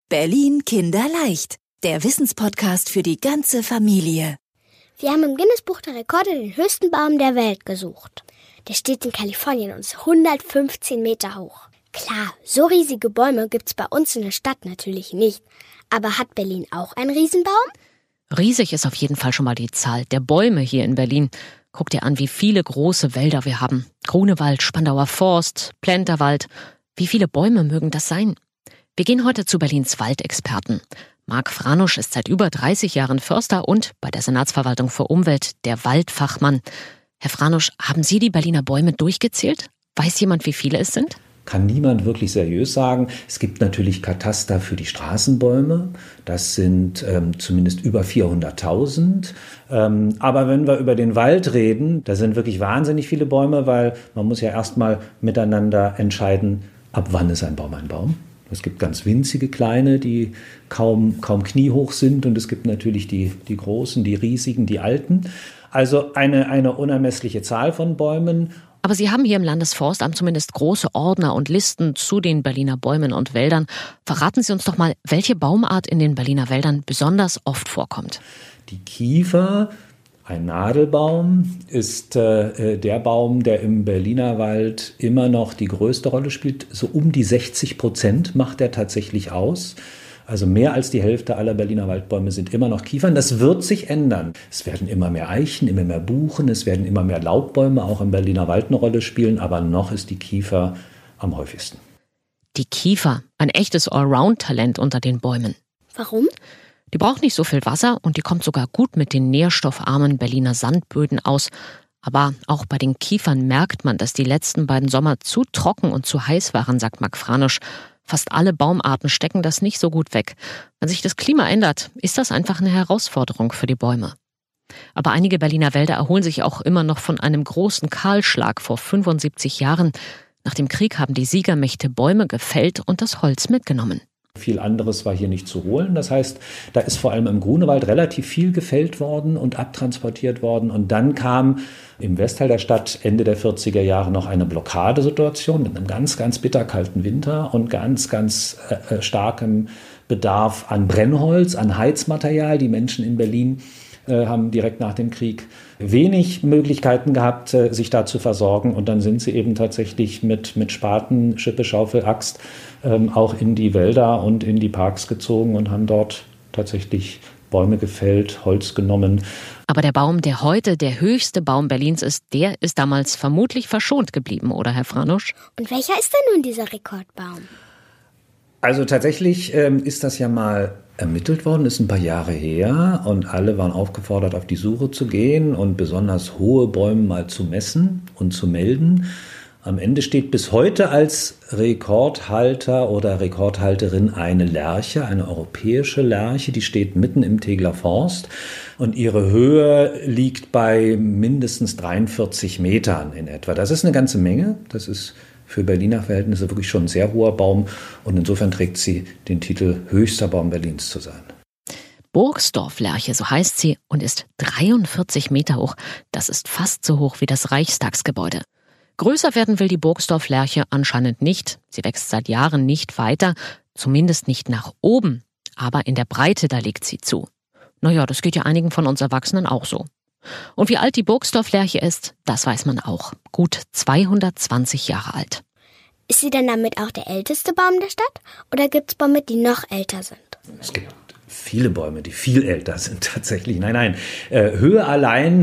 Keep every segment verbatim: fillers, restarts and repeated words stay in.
Berlin Kinderleicht, der Wissenspodcast für die ganze Familie. Wir haben im Guinness-Buch der Rekorde den höchsten Baum der Welt gesucht. Der steht in Kalifornien und ist hundertfünfzehn Meter hoch. Klar, so riesige Bäume gibt's bei uns in der Stadt natürlich nicht. Aber hat Berlin auch einen Riesenbaum? Riesig ist auf jeden Fall schon mal die Zahl der Bäume hier in Berlin. Guck dir an, wie viele große Wälder wir haben. Grunewald, Spandauer Forst, Plenterwald. Wie viele Bäume mögen das sein? Wir gehen heute zu Berlins Waldexperten. Marc Franusch ist seit über dreißig Jahren Förster und bei der Senatsverwaltung für Umwelt der Waldfachmann. Herr Franusch, haben Sie die Berliner Bäume durchgezählt? Weiß jemand, wie viele es sind? Kann niemand wirklich seriös sagen. Es gibt natürlich Kataster für die Straßenbäume. Das sind ähm, zumindest über vierhunderttausend. Ähm, aber wenn wir über den Wald reden, da sind wirklich wahnsinnig viele Bäume, weil man muss ja erstmal miteinander entscheiden, ab wann ist ein Baum ein Baum. Es gibt ganz winzige kleine, die kaum, kaum kniehoch sind. Und es gibt natürlich die, die großen, die riesigen, die alten. Also eine, eine unermessliche Zahl von Bäumen. Aber Sie haben hier im Landesforstamt zumindest große Ordner und Listen zu den Berliner Bäumen und Wäldern. Verraten Sie uns doch mal, welche Baumart in den Berliner Wäldern besonders oft vorkommt. Die Kiefer, ein Nadelbaum, ist äh, der Baum, der im Berliner Wald immer noch die größte Rolle spielt. So um die sechzig Prozent macht er tatsächlich aus. Also mehr als die Hälfte aller Berliner Waldbäume sind immer noch Kiefern. Das wird sich ändern. Es werden immer mehr Eichen, immer mehr Buchen, es werden immer mehr Laubbäume auch im Berliner Wald eine Rolle spielen. Aber noch ist die Kiefer am häufigsten. Die Kiefer, ein echtes Allround-Talent unter den Bäumen. Warum? Die braucht nicht so viel Wasser und die kommt sogar gut mit den nährstoffarmen Berliner Sandböden aus. Aber auch bei den Kiefern merkt man, dass die letzten beiden Sommer zu trocken und zu heiß waren, sagt Marc Franusch. Fast alle Baumarten stecken das nicht so gut weg. Wenn sich das Klima ändert, ist das einfach eine Herausforderung für die Bäume. Aber einige Berliner Wälder erholen sich auch immer noch von einem großen Kahlschlag vor fünfundsiebzig Jahren. Nach dem Krieg haben die Siegermächte Bäume gefällt und das Holz mitgenommen. Viel anderes war hier nicht zu holen. Das heißt, da ist vor allem im Grunewald relativ viel gefällt worden und abtransportiert worden. Und dann kam im Westteil der Stadt Ende der vierziger Jahre noch eine Blockadesituation mit einem ganz, ganz bitterkalten Winter und ganz, ganz äh, starkem Bedarf an Brennholz, an Heizmaterial. Die Menschen in Berlin äh, haben direkt nach dem Krieg wenig Möglichkeiten gehabt, äh, sich da zu versorgen. Und dann sind sie eben tatsächlich mit, mit Spaten, Schippe, Schaufel, Axt ähm, auch in die Wälder und in die Parks gezogen und haben dort tatsächlich Bäume gefällt, Holz genommen. Aber der Baum, der heute der höchste Baum Berlins ist, der ist damals vermutlich verschont geblieben, oder Herr Franusch? Und welcher ist denn nun dieser Rekordbaum? Also tatsächlich ähm, ist das ja mal ermittelt worden, ist ein paar Jahre her und alle waren aufgefordert, auf die Suche zu gehen und besonders hohe Bäume mal zu messen und zu melden. Am Ende steht bis heute als Rekordhalter oder Rekordhalterin eine Lerche, eine europäische Lerche, die steht mitten im Tegeler Forst und ihre Höhe liegt bei mindestens dreiundvierzig Metern in etwa. Das ist eine ganze Menge, das ist für Berliner Verhältnisse wirklich schon ein sehr hoher Baum und insofern trägt sie den Titel höchster Baum Berlins zu sein. Burgsdorf-Lerche, so heißt sie, und ist dreiundvierzig Meter hoch. Das ist fast so hoch wie das Reichstagsgebäude. Größer werden will die Burgsdorf-Lerche anscheinend nicht. Sie wächst seit Jahren nicht weiter, zumindest nicht nach oben. Aber in der Breite, da legt sie zu. Naja, das geht ja einigen von uns Erwachsenen auch so. Und wie alt die Burgsdorf-Lerche ist, das weiß man auch. Gut zweihundertzwanzig Jahre alt. Ist sie denn damit auch der älteste Baum der Stadt? Oder gibt es Bäume, die noch älter sind? Es gibt viele Bäume, die viel älter sind tatsächlich. Nein, nein, äh, Höhe allein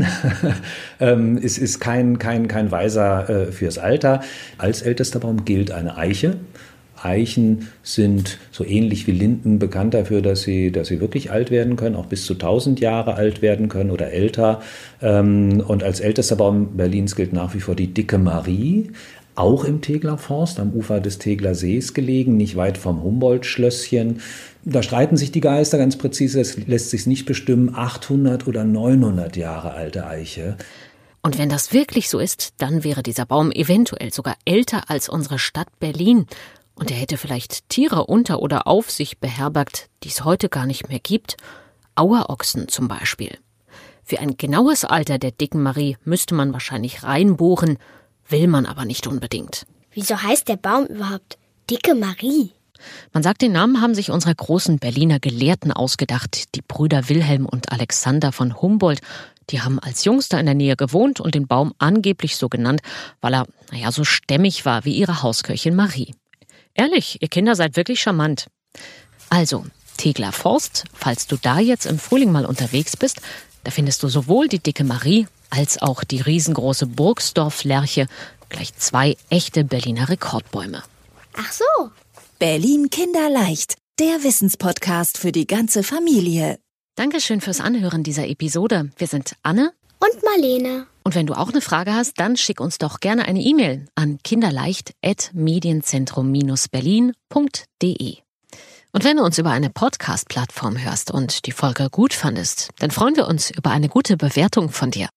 ähm, ist, ist kein, kein, kein Weiser äh, fürs Alter. Als ältester Baum gilt eine Eiche. Eichen sind so ähnlich wie Linden bekannt dafür, dass sie, dass sie wirklich alt werden können, auch bis zu tausend Jahre alt werden können oder älter. Ähm, und als ältester Baum Berlins gilt nach wie vor die Dicke Marie. Auch im Tegeler Forst, am Ufer des Tegeler Sees gelegen, nicht weit vom Humboldt-Schlösschen. Da streiten sich die Geister ganz präzise, es lässt sich nicht bestimmen, achthundert oder neunhundert Jahre alte Eiche. Und wenn das wirklich so ist, dann wäre dieser Baum eventuell sogar älter als unsere Stadt Berlin. Und er hätte vielleicht Tiere unter oder auf sich beherbergt, die es heute gar nicht mehr gibt. Auerochsen zum Beispiel. Für ein genaues Alter der Dicken Marie müsste man wahrscheinlich reinbohren, will man aber nicht unbedingt. Wieso heißt der Baum überhaupt Dicke Marie? Man sagt, den Namen haben sich unsere großen Berliner Gelehrten ausgedacht, die Brüder Wilhelm und Alexander von Humboldt. Die haben als Jungster in der Nähe gewohnt und den Baum angeblich so genannt, weil er, naja, so stämmig war wie ihre Hausköchin Marie. Ehrlich, ihr Kinder seid wirklich charmant. Also, Tegler Forst, falls du da jetzt im Frühling mal unterwegs bist, da findest du sowohl die dicke Marie als auch die riesengroße Burgsdorf-Lärche, gleich zwei echte Berliner Rekordbäume. Ach so. Berlin Kinderleicht, der Wissenspodcast für die ganze Familie. Dankeschön fürs Anhören dieser Episode. Wir sind Anne Und Marlene. und wenn du auch eine Frage hast, dann schick uns doch gerne eine E-Mail an kinderleicht at medienzentrum berlin punkt de. Und wenn du uns über eine Podcast-Plattform hörst und die Folge gut fandest, dann freuen wir uns über eine gute Bewertung von dir.